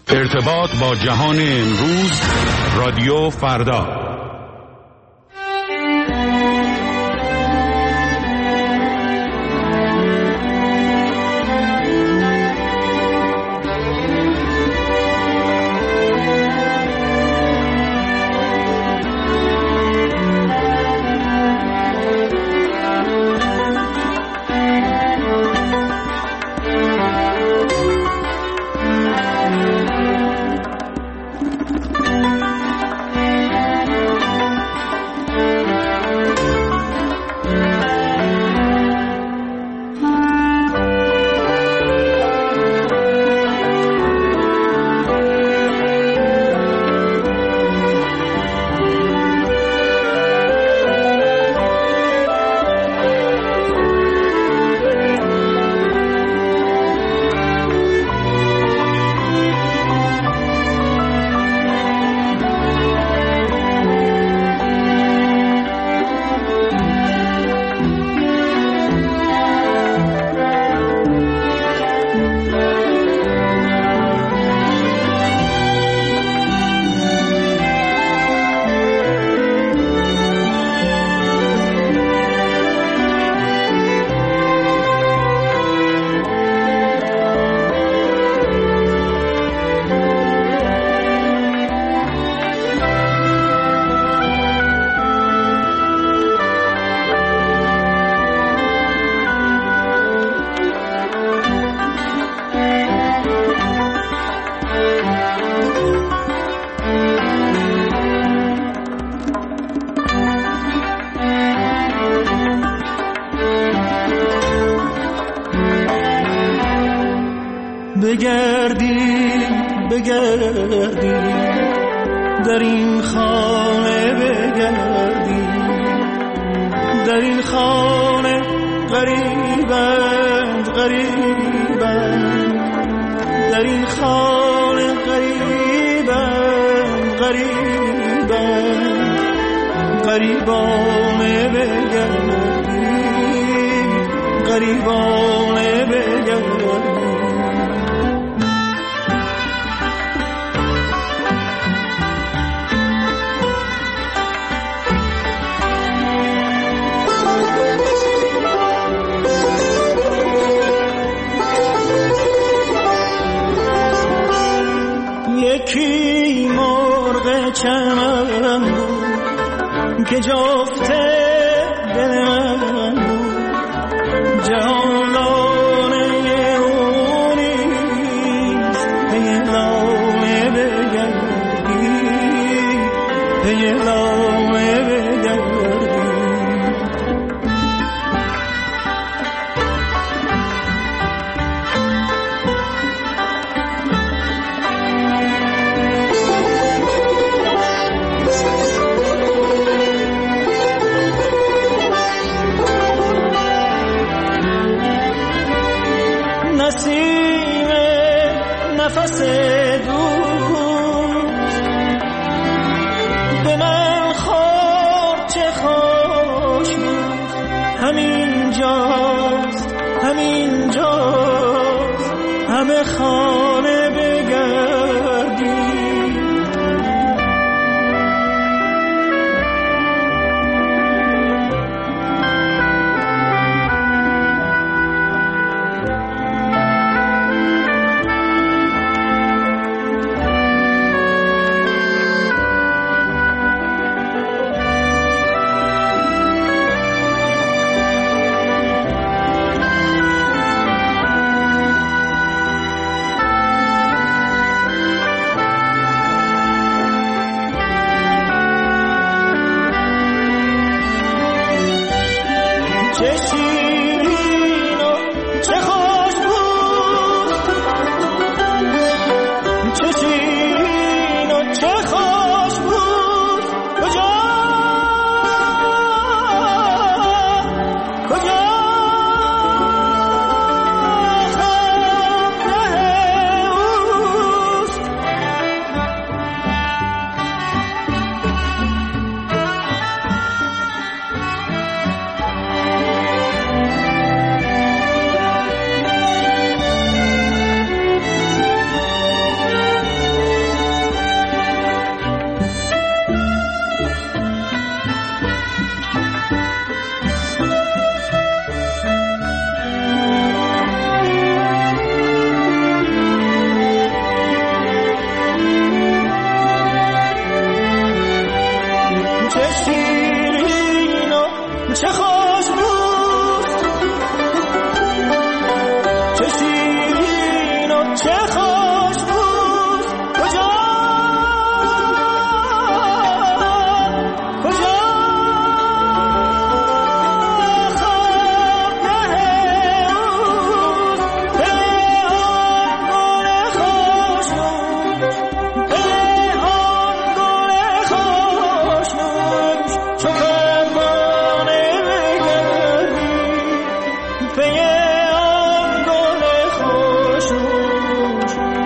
ارتباط با جهان امروز، رادیو فردا. بگردی در این خانه، بگردی در این خانه، غریبند غریبند در این خانه، غریبند غریبند غریبانه، بگردی غریبانه، بگردی. یکی مرغ چمن بود که جفت دل من بود، جهانانه او نیست، پی لانه بگردی، پی لانه بگردی. نسیم نفس دوست به من خورد، چه خوش بود، همین جاست، همین جاست، همه خانه بگردی.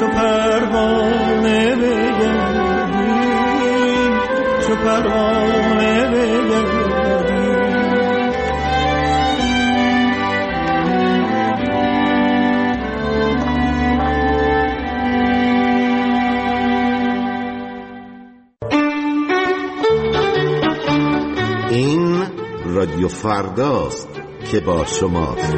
چو پروانه بگردیم، چو پروانه بگردیم. این رادیو فرداست که با شماست.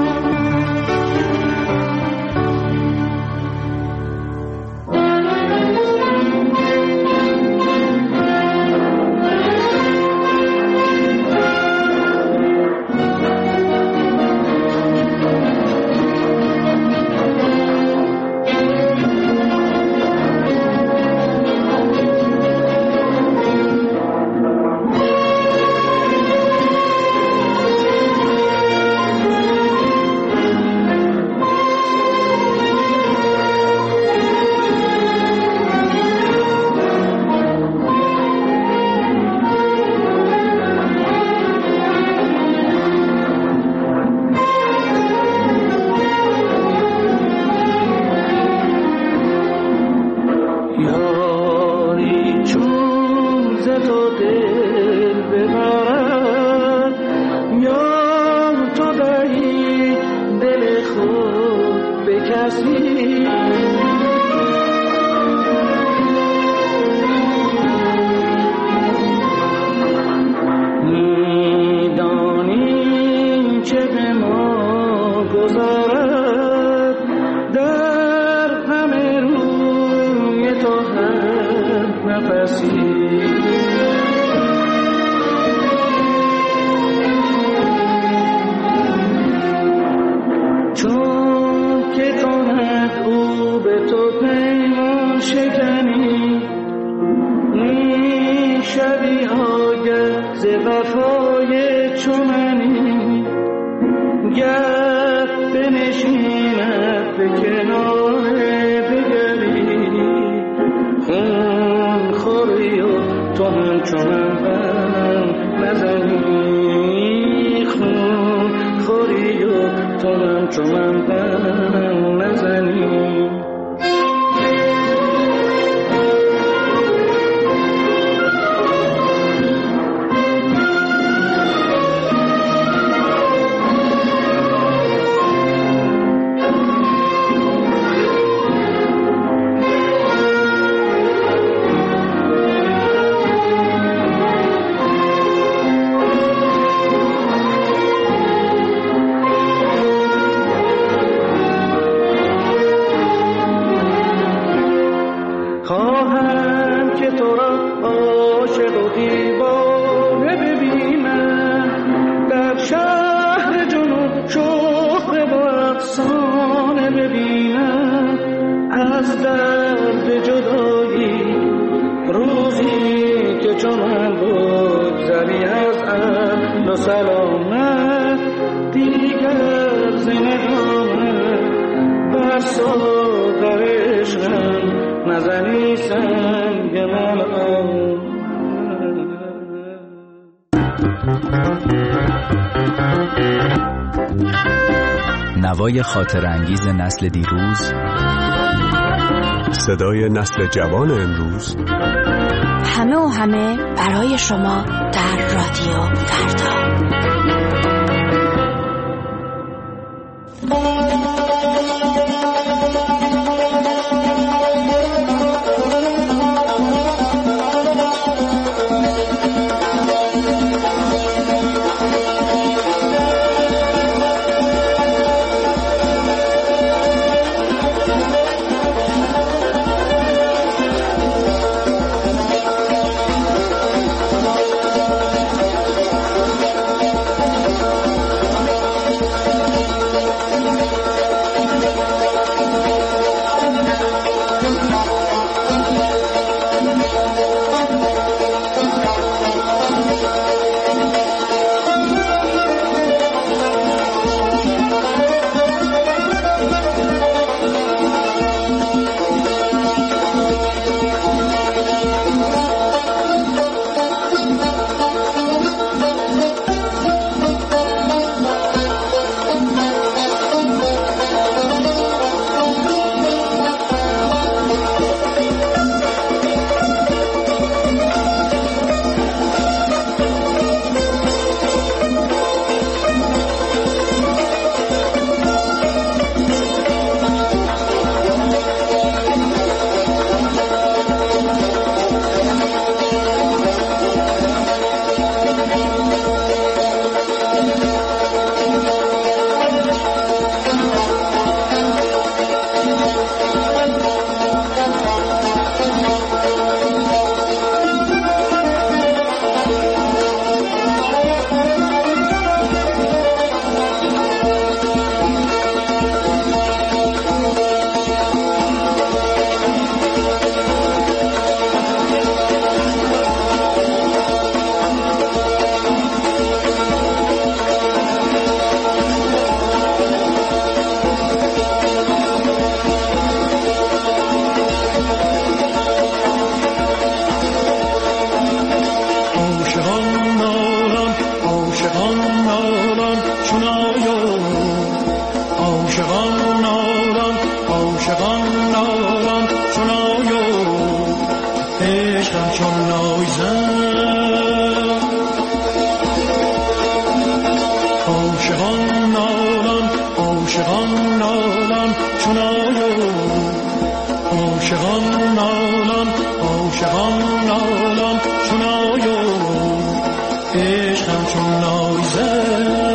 نوای خاطرانگیز نسل دیروز، صدای نسل جوان امروز، همه و همه برای شما در رادیو فردا. عاشقان نالان چون آیو عشقم چون نایزن عاشقان نالان چون آیو عاشقان نالان چون آیو عشقم چون نایزن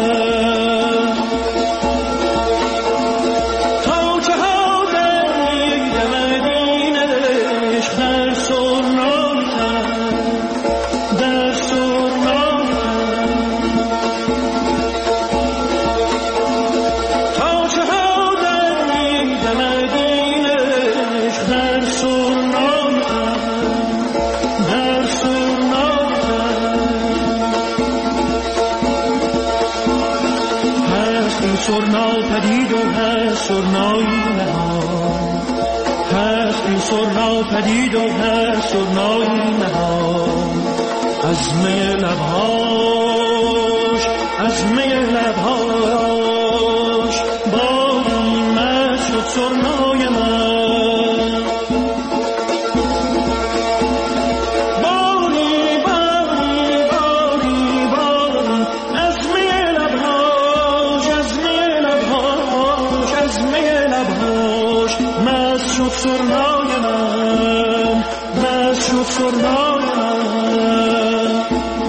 سرنا پدید و هست سرنایی نهان هست این سرنا پدید و هست سرنایی نهان از می لبهاش باری مست شد سرنای من سرنای من بس شد سرنای من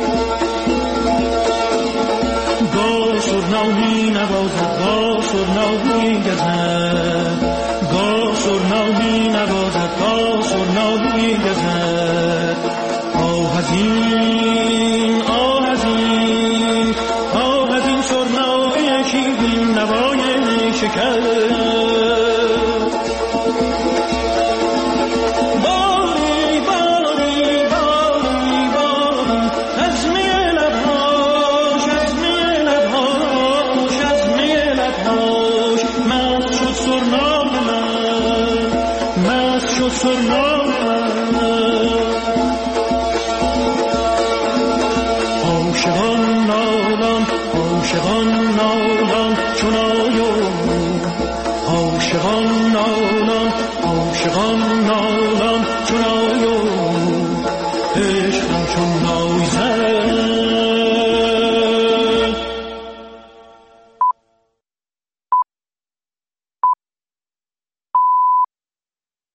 گاه سرنا می نوازد گاه سرنا می گزد گاه سرنا می نوازد گاه سرنا می گزد آه از این سرنای یکی بین نوای شکر سرنا